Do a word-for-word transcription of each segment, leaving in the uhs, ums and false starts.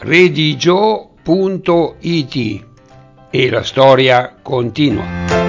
redigio punto it e la storia continua.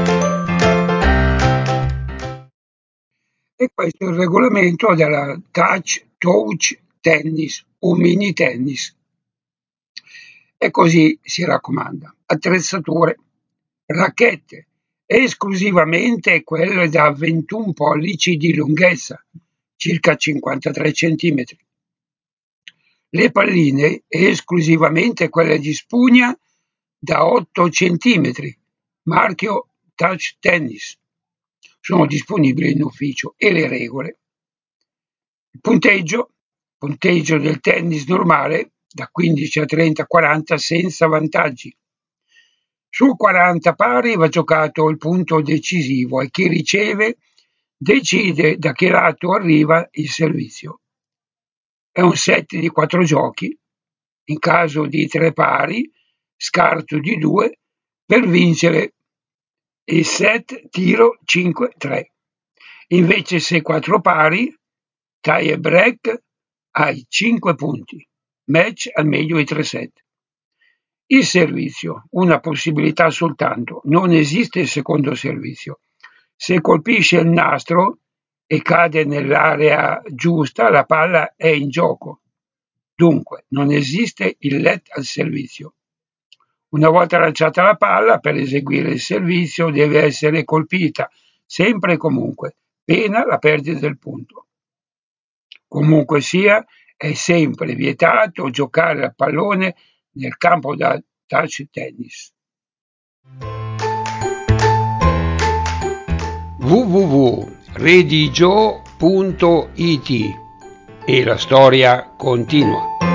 E questo è il regolamento della touch, touch tennis o mini tennis. E così si raccomanda. Attrezzature, racchette, esclusivamente quelle da ventuno pollici di lunghezza, circa cinquantatré centimetri. Le palline esclusivamente quelle di spugna da otto centimetri, marchio Touch Tennis. Sono disponibili in ufficio. E le regole. Il punteggio, punteggio del tennis normale, da quindici a trenta quaranta senza vantaggi. Su quaranta pari va giocato il punto decisivo e chi riceve decide da che lato arriva il servizio. È un set di quattro giochi. In caso di tre pari, scarto di due per vincere il set tiro cinque tre. Invece se quattro pari, tie break ai cinque punti, match al meglio i tre set. Il servizio, una possibilità soltanto, non esiste il secondo servizio. Se colpisce il nastro e cade nell'area giusta, la palla è in gioco. Dunque, non esiste il let al servizio. Una volta lanciata la palla, per eseguire il servizio deve essere colpita, sempre e comunque, pena la perdita del punto. Comunque sia, è sempre vietato giocare a pallone nel campo da touch tennis. w w w punto redigio punto it e la storia continua.